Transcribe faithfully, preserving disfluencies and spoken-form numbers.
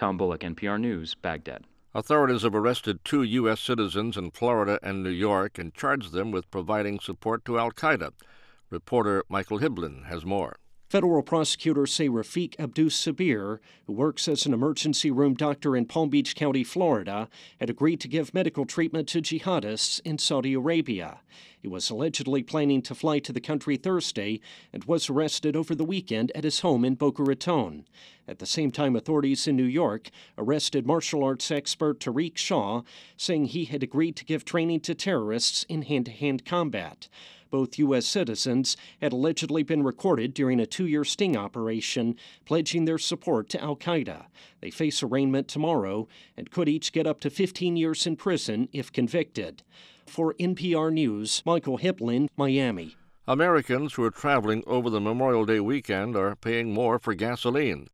Tom Bullock, N P R News, Baghdad. Authorities have arrested two U S citizens in Florida and New York and charged them with providing support to al-Qaeda. Reporter Michael Hiblin has more. Federal prosecutors say Rafiq Abdus Sabir, who works as an emergency room doctor in Palm Beach County, Florida, had agreed to give medical treatment to jihadists in Saudi Arabia. He was allegedly planning to fly to the country Thursday and was arrested over the weekend at his home in Boca Raton. At the same time, authorities in New York arrested martial arts expert Tariq Shaw, saying he had agreed to give training to terrorists in hand-to-hand combat. Both U S citizens had allegedly been recorded during a two-year sting operation, pledging their support to al-Qaeda. They face arraignment tomorrow and could each get up to fifteen years in prison if convicted. For N P R News, Michael Hiblin, Miami. Americans who are traveling over the Memorial Day weekend are paying more for gasoline.